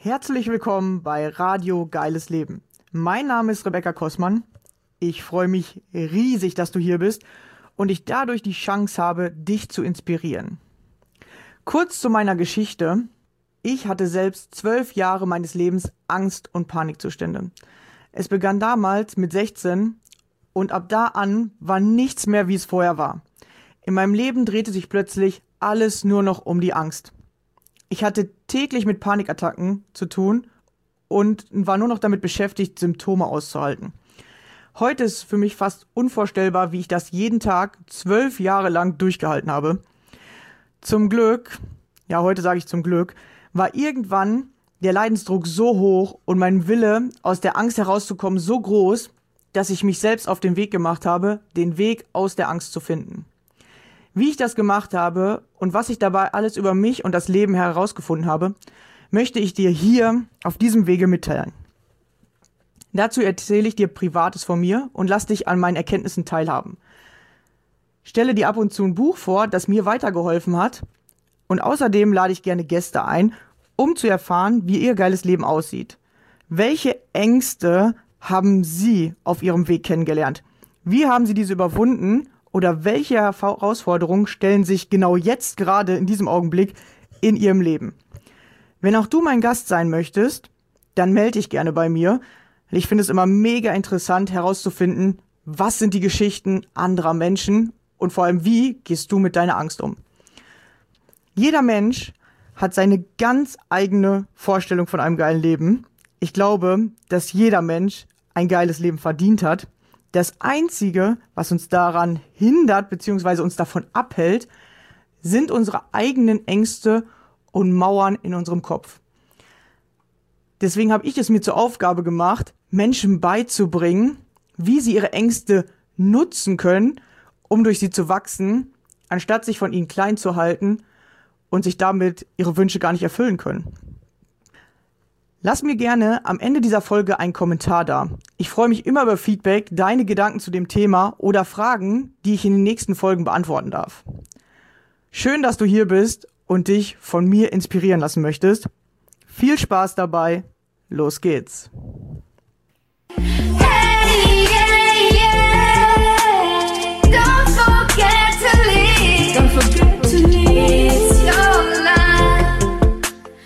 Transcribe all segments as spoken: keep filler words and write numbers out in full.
Herzlich willkommen bei Radio Geiles Leben. Mein Name ist Rebecca Kossmann. Ich freue mich riesig, dass du hier bist und ich dadurch die Chance habe, dich zu inspirieren. Kurz zu meiner Geschichte. Ich hatte selbst zwölf Jahre meines Lebens Angst- und Panikzustände. Es begann damals mit sechzehn und ab da an war nichts mehr, wie es vorher war. In meinem Leben drehte sich plötzlich alles nur noch um die Angst. Ich hatte täglich mit Panikattacken zu tun und war nur noch damit beschäftigt, Symptome auszuhalten. Heute ist für mich fast unvorstellbar, wie ich das jeden Tag zwölf Jahre lang durchgehalten habe. Zum Glück, ja heute sage ich zum Glück, war irgendwann der Leidensdruck so hoch und mein Wille, aus der Angst herauszukommen, so groß, dass ich mich selbst auf den Weg gemacht habe, den Weg aus der Angst zu finden. Wie ich das gemacht habe und was ich dabei alles über mich und das Leben herausgefunden habe, möchte ich dir hier auf diesem Wege mitteilen. Dazu erzähle ich dir Privates von mir und lass dich an meinen Erkenntnissen teilhaben. Stelle dir ab und zu ein Buch vor, das mir weitergeholfen hat, und außerdem lade ich gerne Gäste ein, um zu erfahren, wie ihr geiles Leben aussieht. Welche Ängste haben Sie auf Ihrem Weg kennengelernt? Wie haben Sie diese überwunden? Oder welche Herausforderungen stellen sich genau jetzt gerade in diesem Augenblick in Ihrem Leben? Wenn auch du mein Gast sein möchtest, dann melde dich gerne bei mir. Ich finde es immer mega interessant herauszufinden, was sind die Geschichten anderer Menschen und vor allem, wie gehst du mit deiner Angst um? Jeder Mensch hat seine ganz eigene Vorstellung von einem geilen Leben. Ich glaube, dass jeder Mensch ein geiles Leben verdient hat. Das Einzige, was uns daran hindert bzw. uns davon abhält, sind unsere eigenen Ängste und Mauern in unserem Kopf. Deswegen habe ich es mir zur Aufgabe gemacht, Menschen beizubringen, wie sie ihre Ängste nutzen können, um durch sie zu wachsen, anstatt sich von ihnen klein zu halten und sich damit ihre Wünsche gar nicht erfüllen können. Lass mir gerne am Ende dieser Folge einen Kommentar da. Ich freue mich immer über Feedback, deine Gedanken zu dem Thema oder Fragen, die ich in den nächsten Folgen beantworten darf. Schön, dass du hier bist und dich von mir inspirieren lassen möchtest. Viel Spaß dabei. Los geht's. Hey, yeah, yeah. Don't forget to leave. Don't forget to leave your life.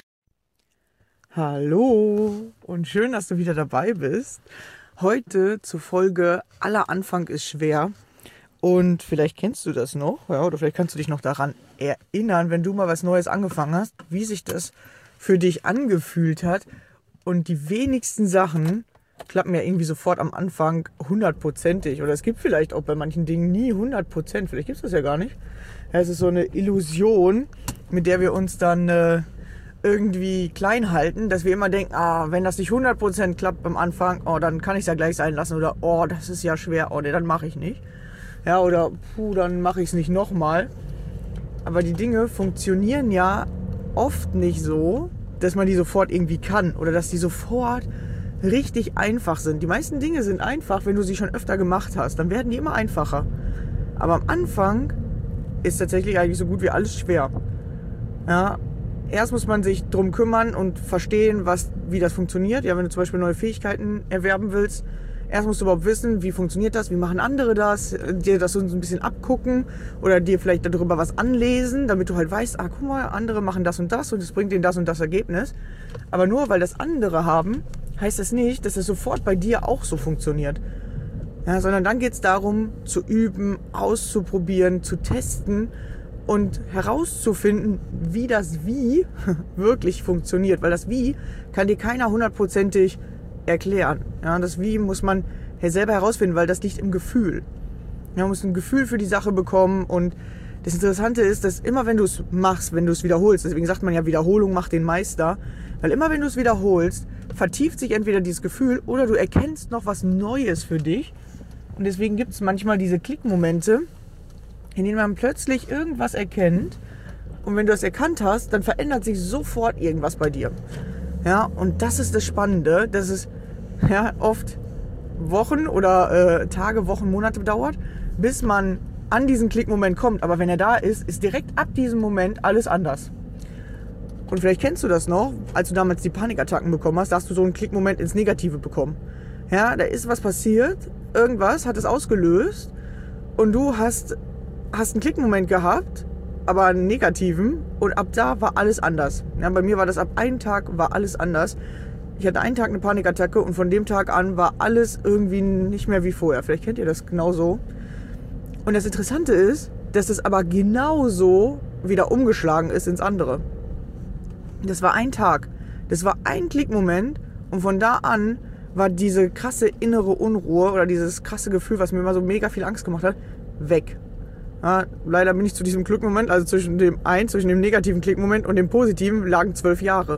Hallo und schön, dass du wieder dabei bist. Heute zur Folge Aller Anfang ist schwer. Und vielleicht kennst du das noch, ja, oder vielleicht kannst du dich noch daran erinnern, wenn du mal was Neues angefangen hast, wie sich das für dich angefühlt hat. Und die wenigsten Sachen klappen ja irgendwie sofort am Anfang hundertprozentig. Oder es gibt vielleicht auch bei manchen Dingen nie hundert Prozent. Vielleicht gibt es das ja gar nicht. Ja, es ist so eine Illusion, mit der wir uns dann äh, irgendwie klein halten, dass wir immer denken, ah, wenn das nicht hundert Prozent klappt am Anfang, oh, dann kann ich es ja gleich sein lassen. Oder, oh, das ist ja schwer, oh, nee, dann mache ich nicht. Ja, oder, puh, dann mache ich es nicht nochmal. Aber die Dinge funktionieren ja oft nicht so, dass man die sofort irgendwie kann oder dass die sofort richtig einfach sind. Die meisten Dinge sind einfach, wenn du sie schon öfter gemacht hast. Dann werden die immer einfacher. Aber am Anfang ist tatsächlich eigentlich so gut wie alles schwer. Ja, erst muss man sich drum kümmern und verstehen, was, wie das funktioniert. Ja, wenn du zum Beispiel neue Fähigkeiten erwerben willst, erst musst du überhaupt wissen, wie funktioniert das, wie machen andere das, dir das so ein bisschen abgucken oder dir vielleicht darüber was anlesen, damit du halt weißt, ah, guck mal, andere machen das und das und es bringt denen das und das Ergebnis. Aber nur weil das andere haben, heißt das nicht, dass es sofort bei dir auch so funktioniert. Ja, sondern dann geht es darum, zu üben, auszuprobieren, zu testen und herauszufinden, wie das Wie wirklich funktioniert. Weil das Wie kann dir keiner hundertprozentig erklären. Ja, das Wie muss man selber herausfinden, weil das liegt im Gefühl. Ja, man muss ein Gefühl für die Sache bekommen und das Interessante ist, dass immer wenn du es machst, wenn du es wiederholst, deswegen sagt man ja, Wiederholung macht den Meister, weil immer wenn du es wiederholst, vertieft sich entweder dieses Gefühl oder du erkennst noch was Neues für dich und deswegen gibt es manchmal diese Klickmomente, in denen man plötzlich irgendwas erkennt und wenn du das erkannt hast, dann verändert sich sofort irgendwas bei dir. Ja, und das ist das Spannende, dass es ja, oft Wochen oder äh, Tage, Wochen, Monate dauert, bis man an diesen Klickmoment kommt. Aber wenn er da ist, ist direkt ab diesem Moment alles anders. Und vielleicht kennst du das noch, als du damals die Panikattacken bekommen hast, da hast du so einen Klickmoment ins Negative bekommen. Ja, da ist was passiert, irgendwas hat es ausgelöst und du hast, hast einen Klickmoment gehabt, aber einen negativen, und ab da war alles anders. Ja, bei mir war das ab einem Tag war alles anders. Ich hatte einen Tag eine Panikattacke und von dem Tag an war alles irgendwie nicht mehr wie vorher. Vielleicht kennt ihr das genauso. Und das Interessante ist, dass es aber genauso wieder umgeschlagen ist ins andere. Das war ein Tag. Das war ein Klickmoment und von da an war diese krasse innere Unruhe oder dieses krasse Gefühl, was mir immer so mega viel Angst gemacht hat, weg. Ja, leider bin ich zu diesem Klickmoment, also zwischen dem einen, zwischen dem negativen Klickmoment und dem positiven, lagen zwölf Jahre.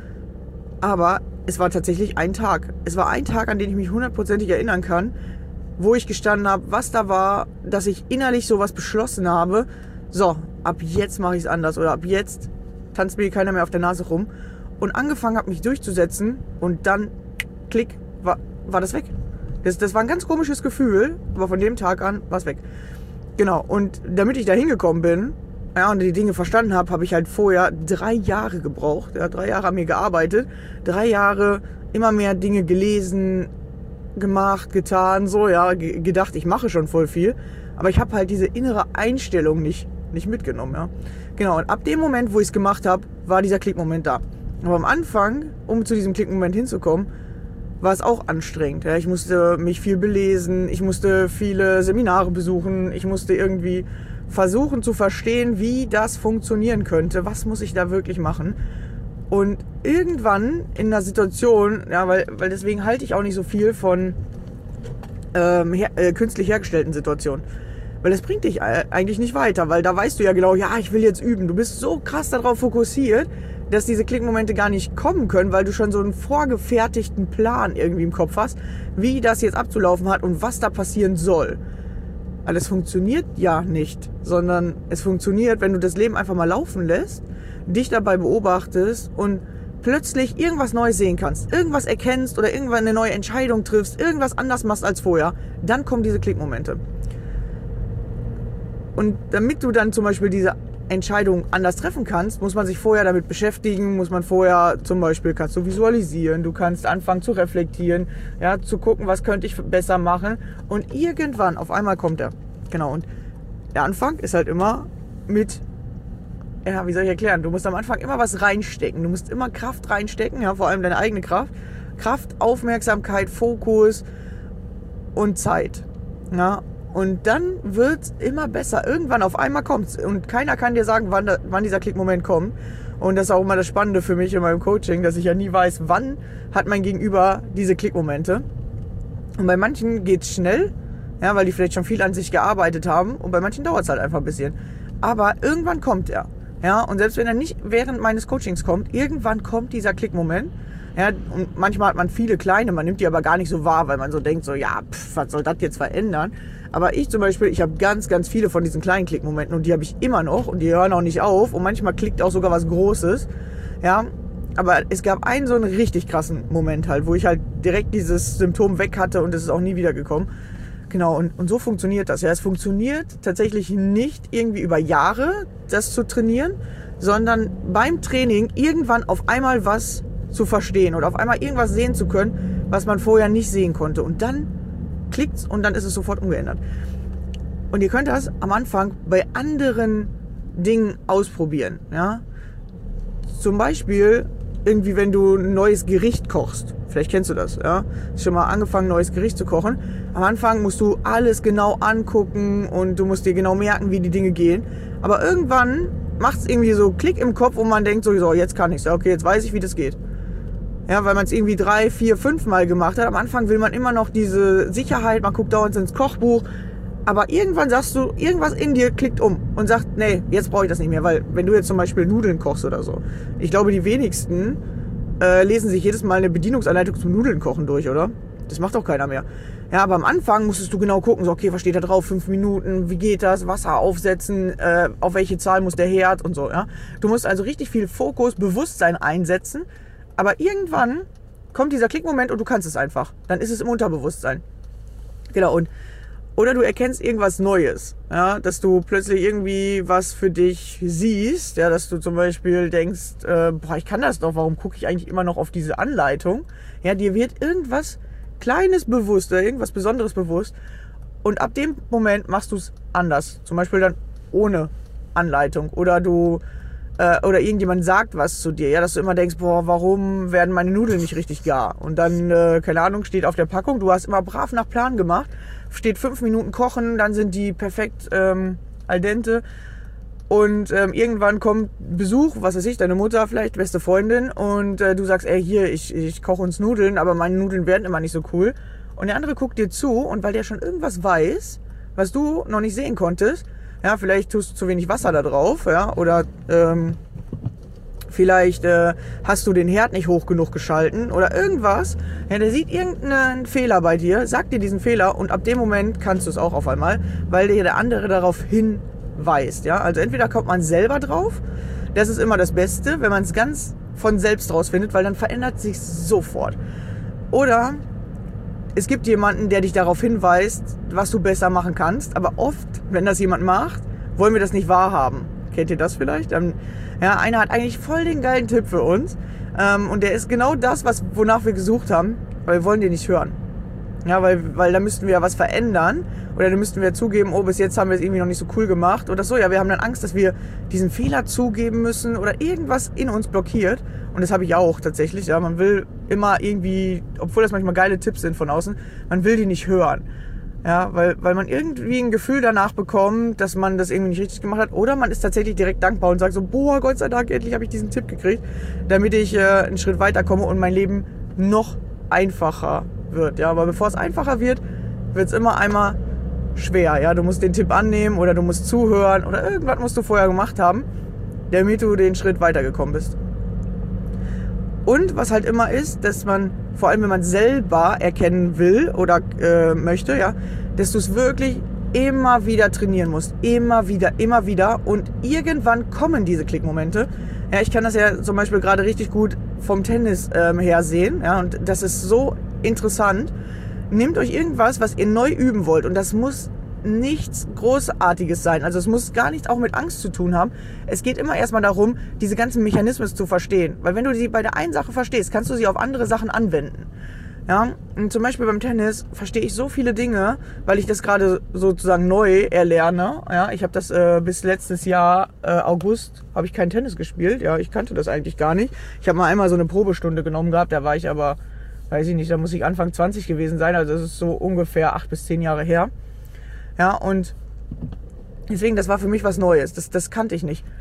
Aber es war tatsächlich ein Tag. Es war ein Tag, an den ich mich hundertprozentig erinnern kann, wo ich gestanden habe, was da war, dass ich innerlich sowas beschlossen habe, so, ab jetzt mache ich es anders oder ab jetzt tanzt mir keiner mehr auf der Nase rum, und angefangen habe, mich durchzusetzen, und dann, klick, war, war das weg. Das, das war ein ganz komisches Gefühl, aber von dem Tag an war es weg. Genau, und damit ich da hingekommen bin, ja, und die Dinge verstanden habe, habe ich halt vorher drei Jahre gebraucht. Ja, drei Jahre an mir gearbeitet, drei Jahre immer mehr Dinge gelesen, gemacht, getan, so, ja, g- gedacht, ich mache schon voll viel. Aber ich habe halt diese innere Einstellung nicht, nicht mitgenommen, ja. Genau, und ab dem Moment, wo ich es gemacht habe, war dieser Klickmoment da. Aber am Anfang, um zu diesem Klickmoment hinzukommen, war es auch anstrengend. Ja. Ich musste mich viel belesen, ich musste viele Seminare besuchen, ich musste irgendwie versuchen zu verstehen, wie das funktionieren könnte, was muss ich da wirklich machen. Und irgendwann in einer Situation, ja, weil, weil deswegen halte ich auch nicht so viel von ähm, her, äh, künstlich hergestellten Situationen. Weil das bringt dich eigentlich nicht weiter, weil da weißt du ja genau, ja, ich will jetzt üben. Du bist so krass darauf fokussiert, dass diese Klickmomente gar nicht kommen können, weil du schon so einen vorgefertigten Plan irgendwie im Kopf hast, wie das jetzt abzulaufen hat und was da passieren soll. Aber das funktioniert ja nicht, sondern es funktioniert, wenn du das Leben einfach mal laufen lässt, dich dabei beobachtest und plötzlich irgendwas Neues sehen kannst, irgendwas erkennst oder irgendwann eine neue Entscheidung triffst, irgendwas anders machst als vorher, dann kommen diese Klickmomente. Und damit du dann zum Beispiel diese Entscheidung anders treffen kannst, muss man sich vorher damit beschäftigen, muss man vorher zum Beispiel, kannst du visualisieren, du kannst anfangen zu reflektieren, ja, zu gucken, was könnte ich besser machen, und irgendwann, auf einmal kommt er. Genau, und der Anfang ist halt immer mit, ja, wie soll ich erklären, du musst am Anfang immer was reinstecken, du musst immer Kraft reinstecken, ja, vor allem deine eigene Kraft, Kraft, Aufmerksamkeit, Fokus und Zeit, ja. Und dann wird's immer besser. Irgendwann auf einmal kommt's. Und keiner kann dir sagen, wann, da, wann dieser Klickmoment kommt. Und das ist auch immer das Spannende für mich in meinem Coaching, dass ich ja nie weiß, wann hat mein Gegenüber diese Klickmomente. Und bei manchen geht's schnell, ja, weil die vielleicht schon viel an sich gearbeitet haben. Und bei manchen dauert's halt einfach ein bisschen. Aber irgendwann kommt er. Ja, und selbst wenn er nicht während meines Coachings kommt, irgendwann kommt dieser Klickmoment. Ja, und manchmal hat man viele kleine, man nimmt die aber gar nicht so wahr, weil man so denkt, so, ja, pff, was soll das jetzt verändern? Aber ich zum Beispiel, ich habe ganz, ganz viele von diesen kleinen Klickmomenten, und die habe ich immer noch, und die hören auch nicht auf, und manchmal klickt auch sogar was Großes, ja. Aber es gab einen so einen richtig krassen Moment halt, wo ich halt direkt dieses Symptom weg hatte und es ist auch nie wieder gekommen. Genau, und, und so funktioniert das. Ja, es funktioniert tatsächlich nicht irgendwie über Jahre, das zu trainieren, sondern beim Training irgendwann auf einmal was zu verstehen oder auf einmal irgendwas sehen zu können, was man vorher nicht sehen konnte. Und dann klickt's und dann ist es sofort umgeändert. Und ihr könnt das am Anfang bei anderen Dingen ausprobieren. Ja? Zum Beispiel irgendwie, wenn du ein neues Gericht kochst. Vielleicht kennst du das. Ja? Hast schon mal angefangen, ein neues Gericht zu kochen. Am Anfang musst du alles genau angucken und du musst dir genau merken, wie die Dinge gehen. Aber irgendwann macht es irgendwie so Klick im Kopf und man denkt so, so jetzt kann ich's. Ja, okay, jetzt weiß ich, wie das geht. Ja, weil man es irgendwie drei, vier, fünf Mal gemacht hat. Am Anfang will man immer noch diese Sicherheit, man guckt dauernd ins Kochbuch. Aber irgendwann sagst du, irgendwas in dir klickt um und sagt, nee, jetzt brauche ich das nicht mehr. Weil wenn du jetzt zum Beispiel Nudeln kochst oder so, ich glaube, die wenigsten äh, lesen sich jedes Mal eine Bedienungsanleitung zum Nudeln kochen durch, oder? Das macht doch keiner mehr. Ja, aber am Anfang musstest du genau gucken, so, okay, was steht da drauf? Fünf Minuten, wie geht das? Wasser aufsetzen, äh, auf welche Zahl muss der Herd und so, ja? Du musst also richtig viel Fokus, Bewusstsein einsetzen. Aber irgendwann kommt dieser Klickmoment und du kannst es einfach. Dann ist es im Unterbewusstsein. Genau, und Oder du erkennst irgendwas Neues, ja, dass du plötzlich irgendwie was für dich siehst, ja, dass du zum Beispiel denkst, äh, boah, ich kann das doch, warum gucke ich eigentlich immer noch auf diese Anleitung? Ja, dir wird irgendwas Kleines bewusst oder irgendwas Besonderes bewusst und ab dem Moment machst du es anders, zum Beispiel dann ohne Anleitung oder du äh, oder irgendjemand sagt was zu dir, ja, dass du immer denkst, boah, warum werden meine Nudeln nicht richtig gar? Und dann, äh, keine Ahnung, steht auf der Packung, du hast immer brav nach Plan gemacht, steht fünf Minuten kochen, dann sind die perfekt ähm, al dente und ähm, irgendwann kommt Besuch, was weiß ich, deine Mutter vielleicht, beste Freundin und äh, du sagst, ey, hier, ich, ich koche uns Nudeln, aber meine Nudeln werden immer nicht so cool und der andere guckt dir zu und weil der schon irgendwas weiß, was du noch nicht sehen konntest, ja, vielleicht tust du zu wenig Wasser da drauf, ja, oder ähm, vielleicht äh, hast du den Herd nicht hoch genug geschalten oder irgendwas. Ja, der sieht irgendeinen Fehler bei dir, sagt dir diesen Fehler und ab dem Moment kannst du es auch auf einmal, weil dir der andere darauf hinweist. Ja? Also entweder kommt man selber drauf, das ist immer das Beste, wenn man es ganz von selbst rausfindet, weil dann verändert sich sofort. Oder es gibt jemanden, der dich darauf hinweist, was du besser machen kannst, aber oft, wenn das jemand macht, wollen wir das nicht wahrhaben. Kennt ihr das vielleicht? Dann, ja, einer hat eigentlich voll den geilen Tipp für uns ähm, und der ist genau das, was, wonach wir gesucht haben, weil wir wollen den nicht hören. Ja, weil, weil da müssten wir ja was verändern oder da müssten wir zugeben, oh, bis jetzt haben wir es irgendwie noch nicht so cool gemacht oder so. Ja, wir haben dann Angst, dass wir diesen Fehler zugeben müssen oder irgendwas in uns blockiert und das habe ich auch tatsächlich. Ja, man will immer irgendwie, obwohl das manchmal geile Tipps sind von außen, man will die nicht hören. Ja, weil, weil man irgendwie ein Gefühl danach bekommt, dass man das irgendwie nicht richtig gemacht hat. Oder man ist tatsächlich direkt dankbar und sagt so, boah, Gott sei Dank, endlich habe ich diesen Tipp gekriegt, damit ich äh, einen Schritt weiterkomme und mein Leben noch einfacher wird. Ja, aber bevor es einfacher wird, wird es immer einmal schwer. Ja, du musst den Tipp annehmen oder du musst zuhören oder irgendwas musst du vorher gemacht haben, damit du den Schritt weitergekommen bist. Und was halt immer ist, dass man, vor allem wenn man selber erkennen will oder äh, möchte, ja, dass du es wirklich immer wieder trainieren musst. Immer wieder, immer wieder. Und irgendwann kommen diese Klickmomente. Ja, ich kann das ja zum Beispiel gerade richtig gut vom Tennis ähm, her sehen. Ja, und das ist so interessant. Nehmt euch irgendwas, was ihr neu üben wollt. Und das muss nichts Großartiges sein. Also es muss gar nichts auch mit Angst zu tun haben. Es geht immer erstmal darum, diese ganzen Mechanismen zu verstehen. Weil wenn du sie bei der einen Sache verstehst, kannst du sie auf andere Sachen anwenden. Ja, und zum Beispiel beim Tennis verstehe ich so viele Dinge, weil ich das gerade sozusagen neu erlerne. Ja, ich habe das äh, bis letztes Jahr äh, August habe ich kein Tennis gespielt. Ja, ich kannte das eigentlich gar nicht. Ich habe mal einmal so eine Probestunde genommen gehabt. Da war ich aber, weiß ich nicht, da muss ich Anfang zwanzig gewesen sein. Also das ist so ungefähr acht bis zehn Jahre her. Ja, und deswegen, das war für mich was Neues. Das, das kannte ich nicht.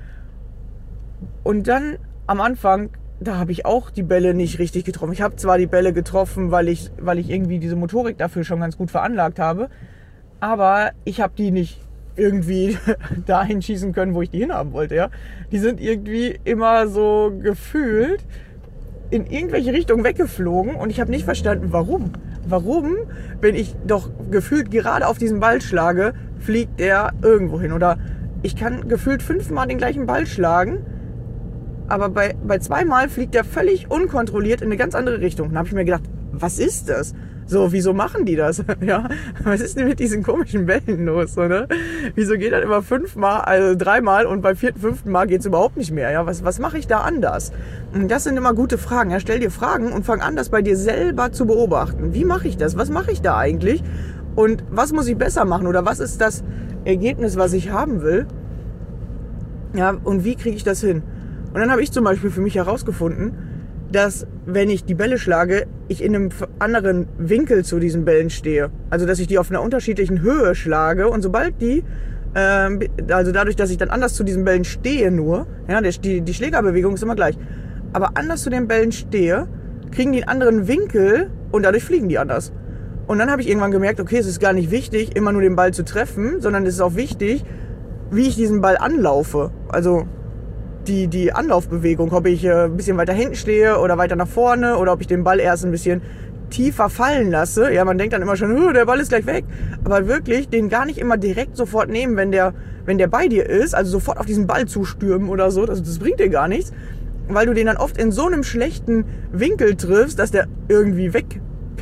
Und dann am Anfang, da habe ich auch die Bälle nicht richtig getroffen. Ich habe zwar die Bälle getroffen, weil ich, weil ich irgendwie diese Motorik dafür schon ganz gut veranlagt habe, aber ich habe die nicht irgendwie dahin schießen können, wo ich die hinhaben wollte. Ja? Die sind irgendwie immer so gefühlt in irgendwelche Richtungen weggeflogen und ich habe nicht verstanden, warum. Warum, wenn ich doch gefühlt gerade auf diesen Ball schlage, fliegt der irgendwo hin? Oder ich kann gefühlt fünfmal den gleichen Ball schlagen, aber bei, bei zweimal fliegt der völlig unkontrolliert in eine ganz andere Richtung. Dann habe ich mir gedacht, was ist das? So, wieso machen die das? Ja, was ist denn mit diesen komischen Bällen los? So, ne? Wieso geht das immer fünfmal, also dreimal und beim vierten, fünften Mal geht es überhaupt nicht mehr? Ja, was, was mache ich da anders? Und das sind immer gute Fragen. Ja, stell dir Fragen und fang an, das bei dir selber zu beobachten. Wie mache ich das? Was mache ich da eigentlich? Und was muss ich besser machen? Oder was ist das Ergebnis, was ich haben will? Ja, und wie kriege ich das hin? Und dann habe ich zum Beispiel für mich herausgefunden, dass, wenn ich die Bälle schlage, ich in einem anderen Winkel zu diesen Bällen stehe. Also, dass ich die auf einer unterschiedlichen Höhe schlage und sobald die, ähm, also dadurch, dass ich dann anders zu diesen Bällen stehe nur, ja, der, die, die Schlägerbewegung ist immer gleich, aber anders zu den Bällen stehe, kriegen die einen anderen Winkel und dadurch fliegen die anders. Und dann habe ich irgendwann gemerkt, okay, es ist gar nicht wichtig, immer nur den Ball zu treffen, sondern es ist auch wichtig, wie ich diesen Ball anlaufe. Also die, die Anlaufbewegung, ob ich äh, ein bisschen weiter hinten stehe oder weiter nach vorne oder ob ich den Ball erst ein bisschen tiefer fallen lasse. Ja, man denkt dann immer schon, oh, der Ball ist gleich weg. Aber wirklich, den gar nicht immer direkt sofort nehmen, wenn der, wenn der bei dir ist. Also sofort auf diesen Ball zustürmen oder so. Das, das bringt dir gar nichts. Weil du den dann oft in so einem schlechten Winkel triffst, dass der irgendwie wegpitcht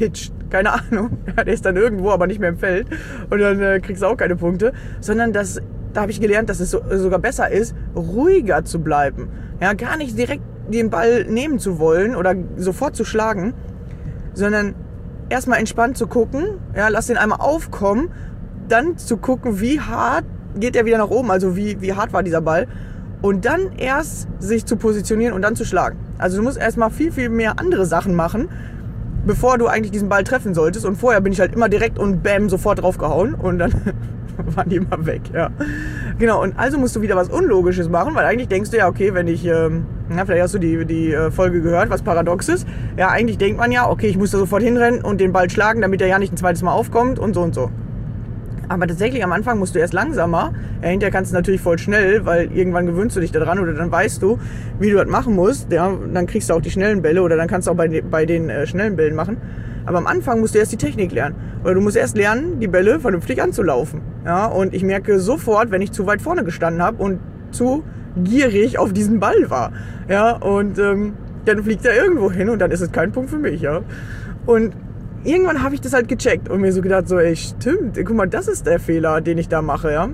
keine Ahnung, ja, der ist dann irgendwo, aber nicht mehr im Feld und dann äh, kriegst du auch keine Punkte, sondern das, da habe ich gelernt, dass es so, sogar besser ist, ruhiger zu bleiben, ja, gar nicht direkt den Ball nehmen zu wollen oder sofort zu schlagen, sondern erstmal entspannt zu gucken, ja, lass den einmal aufkommen, dann zu gucken, wie hart geht er wieder nach oben, also wie, wie hart war dieser Ball und dann erst sich zu positionieren und dann zu schlagen. Also du musst erstmal viel, viel mehr andere Sachen machen, bevor du eigentlich diesen Ball treffen solltest. Und vorher bin ich halt immer direkt und bam, sofort draufgehauen und dann waren die immer weg, ja. Genau, und also musst du wieder was Unlogisches machen, weil eigentlich denkst du ja, okay, wenn ich, ähm, na, vielleicht hast du die, die äh, Folge gehört, was paradox ist. Ja, eigentlich denkt man ja, okay, ich muss da sofort hinrennen und den Ball schlagen, damit er ja nicht ein zweites Mal aufkommt und so und so. Aber tatsächlich am Anfang musst du erst langsamer, ja, hinterher kannst du natürlich voll schnell, weil irgendwann gewöhnst du dich daran oder dann weißt du, wie du das machen musst, ja, dann kriegst du auch die schnellen Bälle oder dann kannst du auch bei, bei den äh, schnellen Bällen machen. Aber am Anfang musst du erst die Technik lernen. Oder du musst erst lernen, die Bälle vernünftig anzulaufen. Ja, und ich merke sofort, wenn ich zu weit vorne gestanden habe und zu gierig auf diesen Ball war. Ja, und ähm, dann fliegt er irgendwo hin und dann ist es kein Punkt für mich. Ja. Und irgendwann habe ich das halt gecheckt und mir so gedacht, so, ey, stimmt, guck mal, das ist der Fehler, den ich da mache, ja.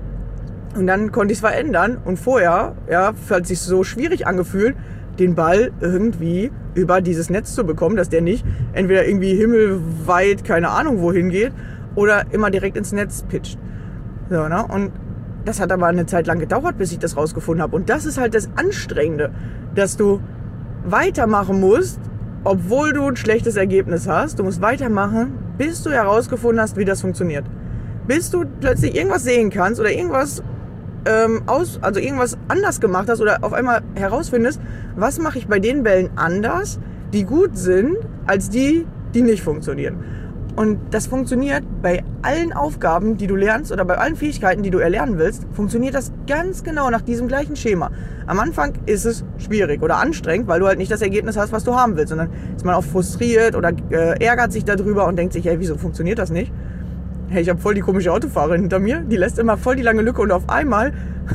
Und dann konnte ich es verändern und vorher, ja, hat sich so schwierig angefühlt, den Ball irgendwie über dieses Netz zu bekommen, dass der nicht entweder irgendwie himmelweit, keine Ahnung wohin geht oder immer direkt ins Netz pitcht. So, ne? Und das hat aber eine Zeit lang gedauert, bis ich das rausgefunden habe. Und das ist halt das Anstrengende, dass du weitermachen musst, obwohl du ein schlechtes Ergebnis hast. Du musst weitermachen, bis du herausgefunden hast, wie das funktioniert. Bis du plötzlich irgendwas sehen kannst oder irgendwas ähm, aus, also irgendwas anders gemacht hast oder auf einmal herausfindest, was mache ich bei den Bällen anders, die gut sind, als die, die nicht funktionieren. Und das funktioniert bei allen Aufgaben, die du lernst oder bei allen Fähigkeiten, die du erlernen willst, funktioniert das ganz genau nach diesem gleichen Schema. Am Anfang ist es schwierig oder anstrengend, weil du halt nicht das Ergebnis hast, was du haben willst, sondern ist man auch frustriert oder äh, ärgert sich darüber und denkt sich, hey, wieso funktioniert das nicht? Hey, ich habe voll die komische Autofahrerin hinter mir, die lässt immer voll die lange Lücke und auf einmal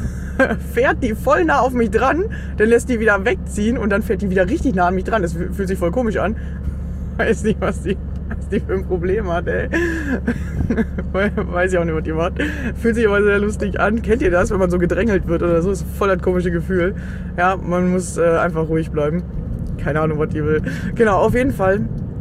fährt die voll nah auf mich dran, dann lässt die wieder wegziehen und dann fährt die wieder richtig nah an mich dran. Das fühlt sich voll komisch an. Weiß nicht, was die, was die für ein Problem hat, ey. Weiß ich auch nicht, was die macht. Fühlt sich aber sehr lustig an. Kennt ihr das, wenn man so gedrängelt wird oder so? Das ist voll das komische Gefühl. Ja, man muss äh, einfach ruhig bleiben. Keine Ahnung, was die will. Genau, auf jeden Fall.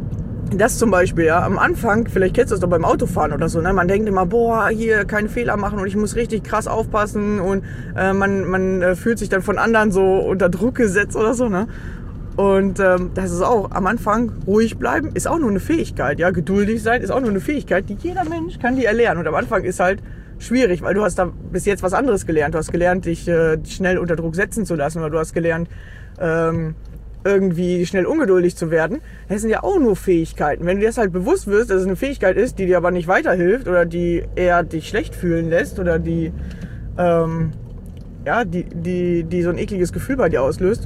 Das zum Beispiel, ja, am Anfang, vielleicht kennst du das doch beim Autofahren oder so, ne? Man denkt immer, boah, hier keine Fehler machen und ich muss richtig krass aufpassen und äh, man, man äh, fühlt sich dann von anderen so unter Druck gesetzt oder so, ne? Und ähm, das ist auch, am Anfang ruhig bleiben, ist auch nur eine Fähigkeit, ja, geduldig sein ist auch nur eine Fähigkeit, die jeder Mensch kann die erlernen und am Anfang ist halt schwierig, weil du hast da bis jetzt was anderes gelernt, du hast gelernt, dich äh, schnell unter Druck setzen zu lassen oder du hast gelernt, ähm, irgendwie schnell ungeduldig zu werden, das sind ja auch nur Fähigkeiten. Wenn du dir das halt bewusst wirst, dass es eine Fähigkeit ist, die dir aber nicht weiterhilft oder die eher dich schlecht fühlen lässt oder die, ähm, ja, die, die, die so ein ekliges Gefühl bei dir auslöst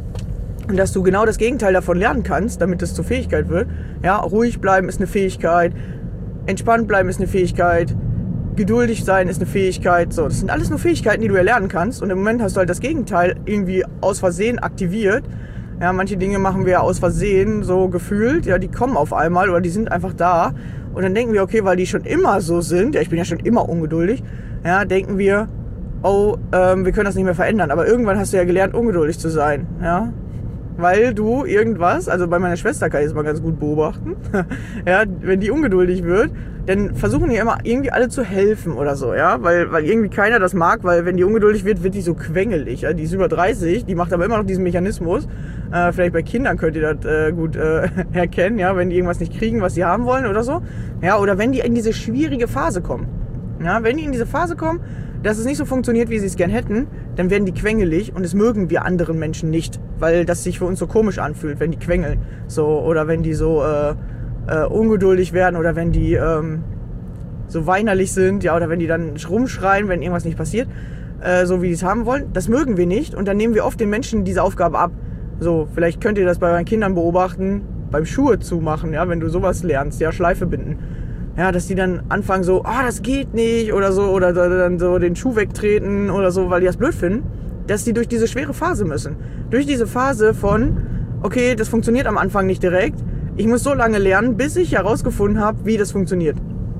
und dass du genau das Gegenteil davon lernen kannst, damit es zur Fähigkeit wird. Ja, ruhig bleiben ist eine Fähigkeit, entspannt bleiben ist eine Fähigkeit, geduldig sein ist eine Fähigkeit. So, das sind alles nur Fähigkeiten, die du erlernen kannst und im Moment hast du halt das Gegenteil irgendwie aus Versehen aktiviert. Ja, manche Dinge machen wir aus Versehen so gefühlt, ja, die kommen auf einmal oder die sind einfach da und dann denken wir, okay, weil die schon immer so sind, ja, ich bin ja schon immer ungeduldig, ja, denken wir, oh, ähm, wir können das nicht mehr verändern, aber irgendwann hast du ja gelernt, ungeduldig zu sein, ja, weil du irgendwas, also bei meiner Schwester kann ich das mal ganz gut beobachten, ja, wenn die ungeduldig wird, dann versuchen die immer irgendwie alle zu helfen oder so, ja, weil, weil irgendwie keiner das mag, weil wenn die ungeduldig wird, wird die so quengelig, ja? Die ist über dreißig, die macht aber immer noch diesen Mechanismus, äh, vielleicht bei Kindern könnt ihr das äh, gut äh, erkennen, ja, wenn die irgendwas nicht kriegen, was sie haben wollen oder so, ja, oder wenn die in diese schwierige Phase kommen, ja, wenn die in diese Phase kommen, dass es nicht so funktioniert, wie sie es gern hätten, dann werden die quengelig und das mögen wir anderen Menschen nicht, weil das sich für uns so komisch anfühlt, wenn die quengeln, so, oder wenn die so, äh, Uh, ungeduldig werden oder wenn die ähm, so weinerlich sind, ja, oder wenn die dann rumschreien, wenn irgendwas nicht passiert, äh, so wie die es haben wollen, das mögen wir nicht und dann nehmen wir oft den Menschen diese Aufgabe ab. So, vielleicht könnt ihr das bei euren Kindern beobachten, beim Schuhe zumachen, ja, wenn du sowas lernst, ja, Schleife binden. Ja, dass die dann anfangen so, ah, oh, das geht nicht oder so, oder dann so den Schuh wegtreten oder so, weil die das blöd finden, dass die durch diese schwere Phase müssen. Durch diese Phase von, okay, das funktioniert am Anfang nicht direkt, Ich muss so lange lernen, bis ich herausgefunden habe, wie das funktioniert.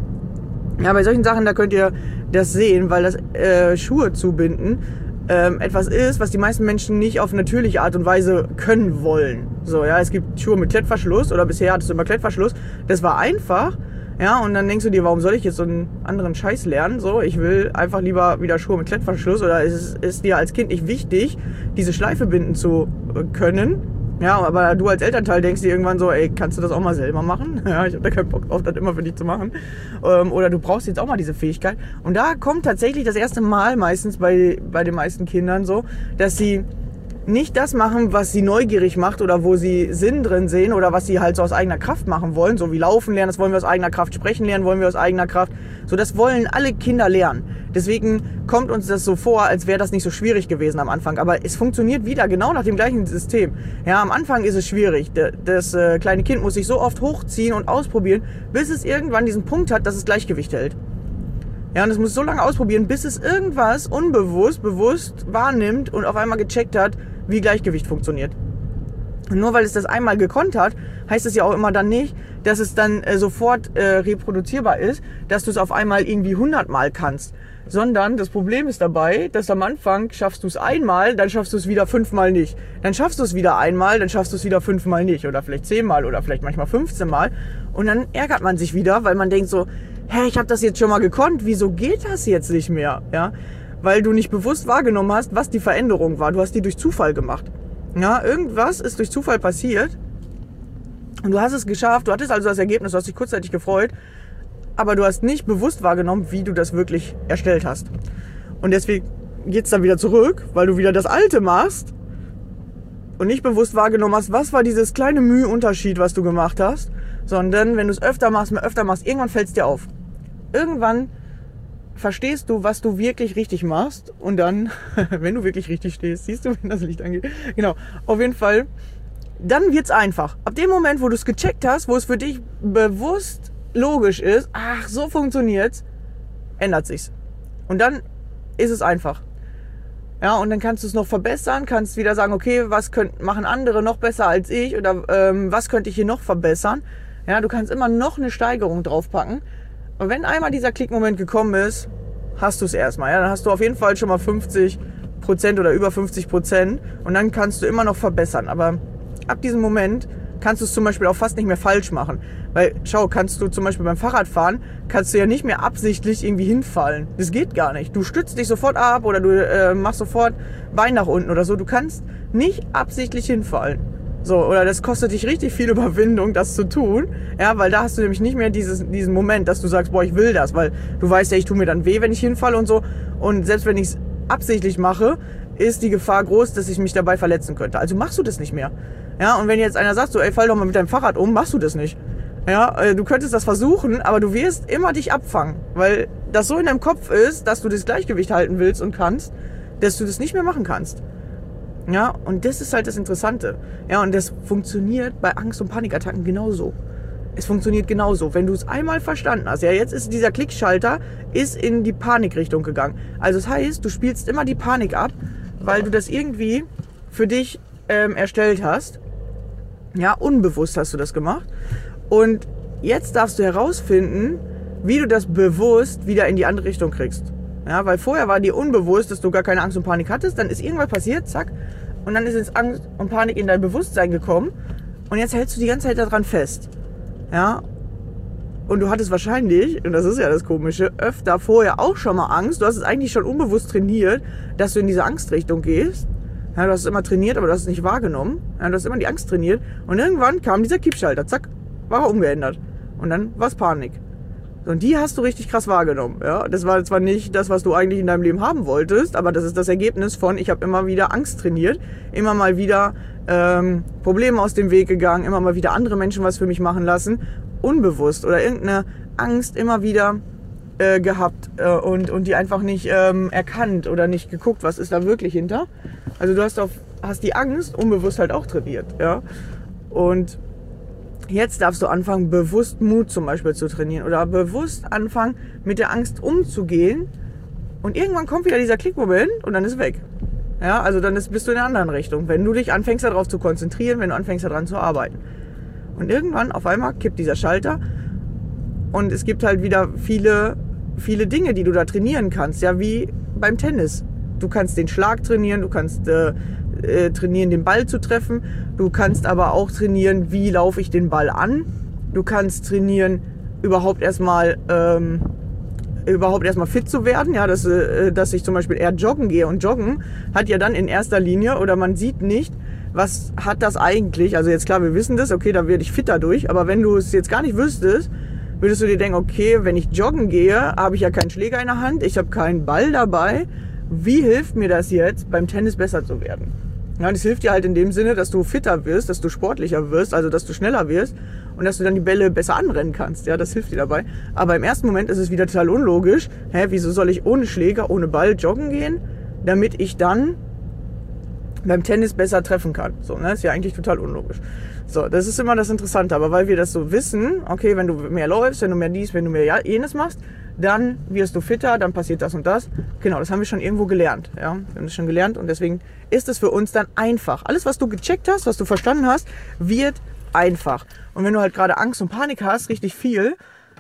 Ja, bei solchen Sachen, da könnt ihr das sehen, weil das äh, Schuhe zubinden ähm, etwas ist, was die meisten Menschen nicht auf natürliche Art und Weise können wollen. So, ja, es gibt Schuhe mit Klettverschluss oder bisher hattest du immer Klettverschluss. Das war einfach, ja, und dann denkst du dir, warum soll ich jetzt so einen anderen Scheiß lernen? So, ich will einfach lieber wieder Schuhe mit Klettverschluss, oder ist es ist dir als Kind nicht wichtig, diese Schleife binden zu können? Ja, aber du als Elternteil denkst dir irgendwann so, ey, kannst du das auch mal selber machen? Ja, ich habe da keinen Bock drauf, das immer für dich zu machen. Ähm, oder du brauchst jetzt auch mal diese Fähigkeit. Und da kommt tatsächlich das erste Mal meistens bei, bei den meisten Kindern so, dass sie nicht das machen, was sie neugierig macht oder wo sie Sinn drin sehen oder was sie halt so aus eigener Kraft machen wollen. So wie laufen lernen, das wollen wir aus eigener Kraft, sprechen lernen wollen wir aus eigener Kraft. So, das wollen alle Kinder lernen. Deswegen kommt uns das so vor, als wäre das nicht so schwierig gewesen am Anfang. Aber es funktioniert wieder genau nach dem gleichen System. Ja, am Anfang ist es schwierig. Das äh, kleine Kind muss sich so oft hochziehen und ausprobieren, bis es irgendwann diesen Punkt hat, dass es Gleichgewicht hält. Ja, und es muss so lange ausprobieren, bis es irgendwas unbewusst, bewusst wahrnimmt und auf einmal gecheckt hat, wie Gleichgewicht funktioniert. Und nur weil es das einmal gekonnt hat, heißt es ja auch immer dann nicht, dass es dann äh, sofort äh, reproduzierbar ist, dass du es auf einmal irgendwie hundertmal kannst. Sondern das Problem ist dabei, dass am Anfang schaffst du es einmal, dann schaffst du es wieder fünfmal nicht. Dann schaffst du es wieder einmal, dann schaffst du es wieder fünfmal nicht. Oder vielleicht zehnmal oder vielleicht manchmal fünfzehnmal. Und dann ärgert man sich wieder, weil man denkt so, hä, ich habe das jetzt schon mal gekonnt, wieso geht das jetzt nicht mehr? Ja, weil du nicht bewusst wahrgenommen hast, was die Veränderung war. Du hast die durch Zufall gemacht. Ja, irgendwas ist durch Zufall passiert und du hast es geschafft. Du hattest also das Ergebnis, du hast dich kurzzeitig gefreut, aber du hast nicht bewusst wahrgenommen, wie du das wirklich erstellt hast. Und deswegen geht's dann wieder zurück, weil du wieder das Alte machst und nicht bewusst wahrgenommen hast, was war dieses kleine Müheunterschied, was du gemacht hast, sondern wenn du es öfter machst, mehr öfter machst, irgendwann fällt's dir auf. Irgendwann verstehst du, was du wirklich richtig machst und dann, wenn du wirklich richtig stehst, siehst du, wenn das Licht angeht, genau, auf jeden Fall, dann wird's einfach. Ab dem Moment, wo du es gecheckt hast, wo es für dich bewusst logisch ist, ach, so funktioniert's, ändert sich's. Und dann ist es einfach. Ja, und dann kannst du es noch verbessern, kannst wieder sagen, okay, was könnt, machen andere noch besser als ich oder ähm, was könnte ich hier noch verbessern. Ja, du kannst immer noch eine Steigerung draufpacken. Und wenn einmal dieser Klickmoment gekommen ist, hast du es erstmal. Ja, dann hast du auf jeden Fall schon mal fünfzig Prozent oder über fünfzig Prozent und dann kannst du immer noch verbessern. Aber ab diesem Moment kannst du es zum Beispiel auch fast nicht mehr falsch machen. Weil, schau, kannst du zum Beispiel beim Fahrradfahren, kannst du ja nicht mehr absichtlich irgendwie hinfallen. Das geht gar nicht. Du stützt dich sofort ab oder du äh, machst sofort Bein nach unten oder so. Du kannst nicht absichtlich hinfallen. So, oder das kostet dich richtig viel Überwindung, das zu tun. Ja, weil da hast du nämlich nicht mehr dieses, diesen Moment, dass du sagst, boah, ich will das. Weil du weißt ja, ich tue mir dann weh, wenn ich hinfalle und so. Und selbst wenn ich es absichtlich mache, ist die Gefahr groß, dass ich mich dabei verletzen könnte. Also machst du das nicht mehr. Ja, und wenn jetzt einer sagt so, ey, fall doch mal mit deinem Fahrrad um, machst du das nicht. Ja, du könntest das versuchen, aber du wirst immer dich abfangen. Weil das so in deinem Kopf ist, dass du das Gleichgewicht halten willst und kannst, dass du das nicht mehr machen kannst. Ja, und das ist halt das Interessante. Ja, und das funktioniert bei Angst- und Panikattacken genauso. Es funktioniert genauso. Wenn du es einmal verstanden hast, ja, jetzt ist dieser Klickschalter ist in die Panikrichtung gegangen. Also das heißt, du spielst immer die Panik ab, weil du das irgendwie für dich ähm, erstellt hast. Ja, unbewusst hast du das gemacht. Und jetzt darfst du herausfinden, wie du das bewusst wieder in die andere Richtung kriegst. Ja, weil vorher war dir unbewusst, dass du gar keine Angst und Panik hattest. Dann ist irgendwas passiert, zack. Und dann ist jetzt Angst und Panik in dein Bewusstsein gekommen. Und jetzt hältst du die ganze Zeit daran fest. Ja. Und du hattest wahrscheinlich, und das ist ja das Komische, öfter vorher auch schon mal Angst. Du hast es eigentlich schon unbewusst trainiert, dass du in diese Angstrichtung gehst. Ja, du hast es immer trainiert, aber du hast es nicht wahrgenommen. Ja, du hast immer die Angst trainiert. Und irgendwann kam dieser Kippschalter, zack, war er umgeändert. Und dann war es Panik. Und die hast du richtig krass wahrgenommen. Ja, das war zwar nicht das, was du eigentlich in deinem Leben haben wolltest, aber das ist das Ergebnis von, ich habe immer wieder Angst trainiert, immer mal wieder ähm, Probleme aus dem Weg gegangen, immer mal wieder andere Menschen was für mich machen lassen, unbewusst oder irgendeine Angst immer wieder äh, gehabt äh, und, und die einfach nicht ähm, erkannt oder nicht geguckt, was ist da wirklich hinter. Also du hast, auf, hast die Angst unbewusst halt auch trainiert. Ja, und jetzt darfst du anfangen, bewusst Mut zum Beispiel zu trainieren oder bewusst anfangen, mit der Angst umzugehen. Und irgendwann kommt wieder dieser Klickmoment und dann ist weg. Ja, also dann ist, bist du in einer anderen Richtung, wenn du dich anfängst, darauf zu konzentrieren, wenn du anfängst, daran zu arbeiten. Und irgendwann auf einmal kippt dieser Schalter und es gibt halt wieder viele, viele Dinge, die du da trainieren kannst. Ja, wie beim Tennis. Du kannst den Schlag trainieren, du kannst äh, äh, trainieren, den Ball zu treffen. Du kannst aber auch trainieren, wie laufe ich den Ball an. Du kannst trainieren, überhaupt erstmal ähm, überhaupt erstmal fit zu werden. Ja, dass, äh, dass ich zum Beispiel eher joggen gehe. Und Joggen hat ja dann in erster Linie, oder man sieht nicht, was hat das eigentlich. Also jetzt klar, wir wissen das, okay, da werde ich fit dadurch. Aber wenn du es jetzt gar nicht wüsstest, würdest du dir denken, okay, wenn ich joggen gehe, habe ich ja keinen Schläger in der Hand, ich habe keinen Ball dabei. Wie hilft mir das jetzt, beim Tennis besser zu werden? Ja, das hilft dir halt in dem Sinne, dass du fitter wirst, dass du sportlicher wirst, also dass du schneller wirst und dass du dann die Bälle besser anrennen kannst. Ja, das hilft dir dabei. Aber im ersten Moment ist es wieder total unlogisch. Hä, wieso soll ich ohne Schläger, ohne Ball joggen gehen, damit ich dann beim Tennis besser treffen kann? So, ne, ist ja eigentlich total unlogisch. So, das ist immer das Interessante. Aber weil wir das so wissen, okay, wenn du mehr läufst, wenn du mehr dies, wenn du mehr jenes machst, dann wirst du fitter, dann passiert das und das. Genau, das haben wir schon irgendwo gelernt. Ja? Wir haben das schon gelernt und deswegen ist es für uns dann einfach. Alles, was du gecheckt hast, was du verstanden hast, wird einfach. Und wenn du halt gerade Angst und Panik hast, richtig viel,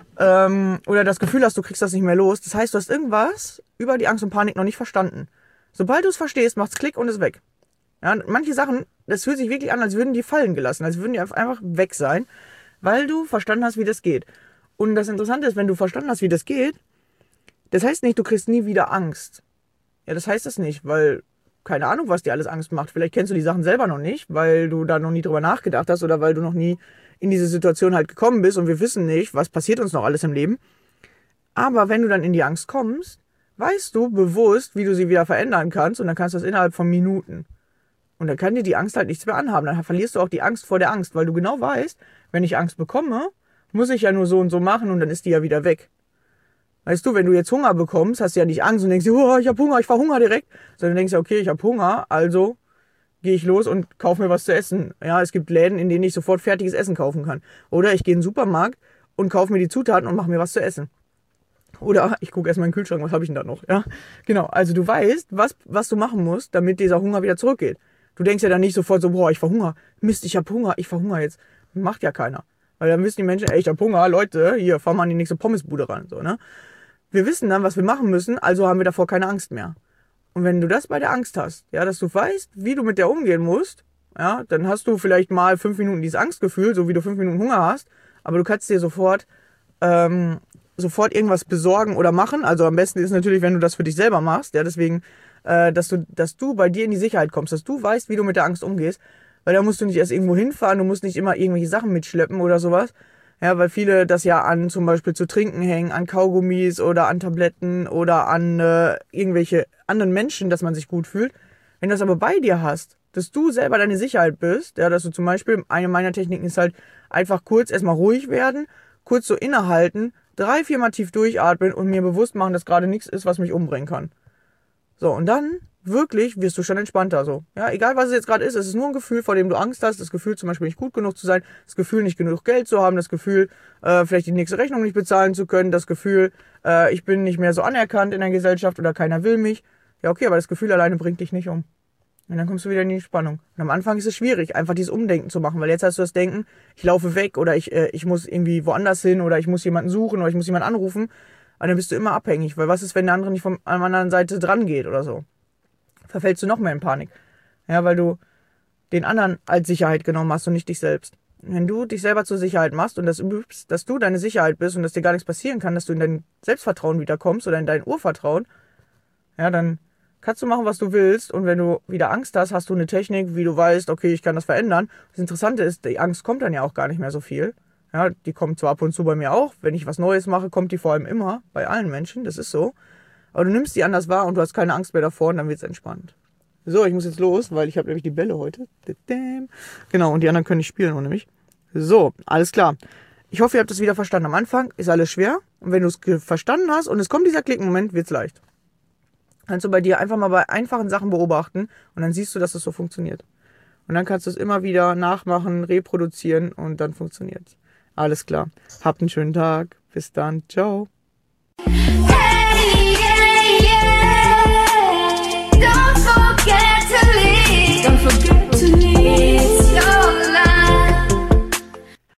ähm, oder das Gefühl hast, du kriegst das nicht mehr los, das heißt, du hast irgendwas über die Angst und Panik noch nicht verstanden. Sobald du es verstehst, macht's Klick und ist weg. Ja, manche Sachen, das fühlt sich wirklich an, als würden die fallen gelassen, als würden die einfach weg sein, weil du verstanden hast, wie das geht. Und das Interessante ist, wenn du verstanden hast, wie das geht, das heißt nicht, du kriegst nie wieder Angst. Ja, das heißt das nicht, weil, keine Ahnung, was dir alles Angst macht. Vielleicht kennst du die Sachen selber noch nicht, weil du da noch nie drüber nachgedacht hast oder weil du noch nie in diese Situation halt gekommen bist und wir wissen nicht, was passiert uns noch alles im Leben. Aber wenn du dann in die Angst kommst, weißt du bewusst, wie du sie wieder verändern kannst und dann kannst du das innerhalb von Minuten. Und dann kann dir die Angst halt nichts mehr anhaben. Dann verlierst du auch die Angst vor der Angst, weil du genau weißt, wenn ich Angst bekomme, muss ich ja nur so und so machen und dann ist die ja wieder weg. Weißt du, wenn du jetzt Hunger bekommst, hast du ja nicht Angst und denkst dir, oh, ich hab Hunger, ich verhungere direkt. Sondern denkst du, okay, ich hab Hunger, also gehe ich los und kaufe mir was zu essen. Ja, es gibt Läden, in denen ich sofort fertiges Essen kaufen kann. Oder ich gehe in den Supermarkt und kaufe mir die Zutaten und mache mir was zu essen. Oder ich gucke erstmal in den Kühlschrank, was habe ich denn da noch? Ja, genau, also du weißt, was, was du machen musst, damit dieser Hunger wieder zurückgeht. Du denkst ja dann nicht sofort so, boah, ich verhungere. Mist, ich hab Hunger, ich verhungere jetzt. Macht ja keiner. Weil dann wissen die Menschen, ey, ich hab Hunger, Leute, hier, fahren wir an die nächste Pommesbude ran. So, ne? Wir wissen dann, was wir machen müssen, also haben wir davor keine Angst mehr. Und wenn du das bei der Angst hast, ja, dass du weißt, wie du mit der umgehen musst, ja, dann hast du vielleicht mal fünf Minuten dieses Angstgefühl, so wie du fünf Minuten Hunger hast, aber du kannst dir sofort, ähm, sofort irgendwas besorgen oder machen. Also am besten ist natürlich, wenn du das für dich selber machst, ja, deswegen, äh, dass du, dass du bei dir in die Sicherheit kommst, dass du weißt, wie du mit der Angst umgehst. Weil da musst du nicht erst irgendwo hinfahren, du musst nicht immer irgendwelche Sachen mitschleppen oder sowas. Ja, weil viele das ja an zum Beispiel zu trinken hängen, an Kaugummis oder an Tabletten oder an äh, irgendwelche anderen Menschen, dass man sich gut fühlt. Wenn du das aber bei dir hast, dass du selber deine Sicherheit bist, ja, dass du zum Beispiel, eine meiner Techniken ist halt einfach kurz erstmal ruhig werden, kurz so innehalten, drei, viermal tief durchatmen und mir bewusst machen, dass gerade nichts ist, was mich umbringen kann. So, und dann wirklich wirst du schon entspannter. So. Ja, egal was es jetzt gerade ist, es ist nur ein Gefühl, vor dem du Angst hast. Das Gefühl zum Beispiel nicht gut genug zu sein, das Gefühl nicht genug Geld zu haben, das Gefühl äh, vielleicht die nächste Rechnung nicht bezahlen zu können, das Gefühl, äh, ich bin nicht mehr so anerkannt in der Gesellschaft oder keiner will mich. Ja, okay, aber das Gefühl alleine bringt dich nicht um. Und dann kommst du wieder in die Spannung. Und am Anfang ist es schwierig, einfach dieses Umdenken zu machen, weil jetzt hast du das Denken, ich laufe weg oder ich, äh, ich muss irgendwie woanders hin oder ich muss jemanden suchen oder ich muss jemanden anrufen. Und dann bist du immer abhängig, weil was ist, wenn der andere nicht von der anderen Seite dran geht oder so? Verfällst du noch mehr in Panik. Ja, weil du den anderen als Sicherheit genommen hast und nicht dich selbst. Wenn du dich selber zur Sicherheit machst und das übst, dass du deine Sicherheit bist und dass dir gar nichts passieren kann, dass du in dein Selbstvertrauen wiederkommst oder in dein Urvertrauen, ja, dann kannst du machen, was du willst. Und wenn du wieder Angst hast, hast du eine Technik, wie du weißt, okay, ich kann das verändern. Das Interessante ist, die Angst kommt dann ja auch gar nicht mehr so viel. Ja, die kommt zwar ab und zu bei mir auch. Wenn ich was Neues mache, kommt die vor allem immer bei allen Menschen. Das ist so. Aber du nimmst die anders wahr und du hast keine Angst mehr davor und dann wird's entspannt. So, ich muss jetzt los, weil ich habe nämlich die Bälle heute. Genau, und die anderen können nicht spielen ohne mich. So, alles klar. Ich hoffe, ihr habt das wieder verstanden. Am Anfang ist alles schwer. Und wenn du es verstanden hast und es kommt dieser Klickmoment, wird's leicht. Kannst du bei dir einfach mal bei einfachen Sachen beobachten und dann siehst du, dass es so funktioniert. Und dann kannst du es immer wieder nachmachen, reproduzieren und dann funktioniert's. Alles klar. Habt einen schönen Tag. Bis dann. Ciao. Don't forget to leave. Don't forget.